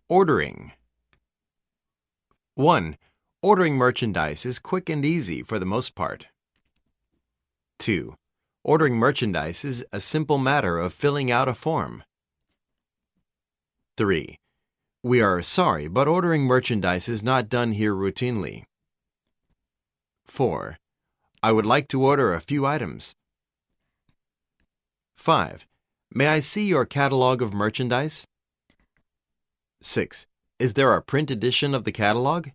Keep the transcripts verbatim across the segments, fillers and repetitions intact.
Ordering. one. Ordering merchandise is quick and easy for the most part. two. Ordering merchandise is a simple matter of filling out a form. three. We are sorry, but ordering merchandise is not done here routinely. four. I would like to order a few items. five. May I see your catalog of merchandise? six. Is there a print edition of the catalog?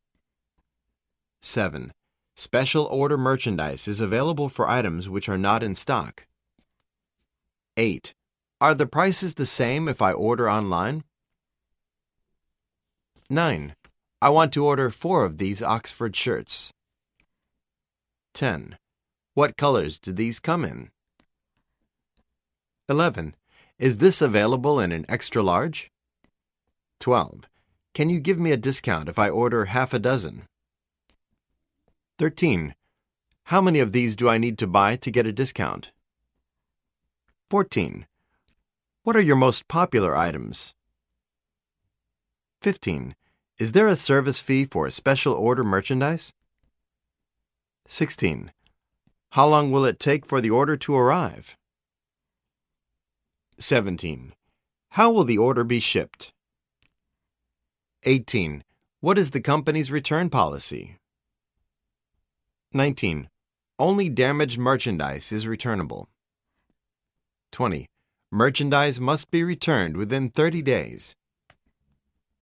seven. Special order merchandise is available for items which are not in stock. eight. Are the prices the same if I order online? nine. I want to order four of these Oxford shirts. ten. What colors do these come in? eleven. Is this available in an extra large? twelve. Can you give me a discount if I order half a dozen? thirteen. How many of these do I need to buy to get a discount? fourteen. What are your most popular items? fifteen. Is there a service fee for special order merchandise? sixteen. How long will it take for the order to arrive? seventeen. How will the order be shipped? eighteen. What is the company's return policy? nineteen. Only damaged merchandise is returnable. twenty. Merchandise must be returned within thirty days.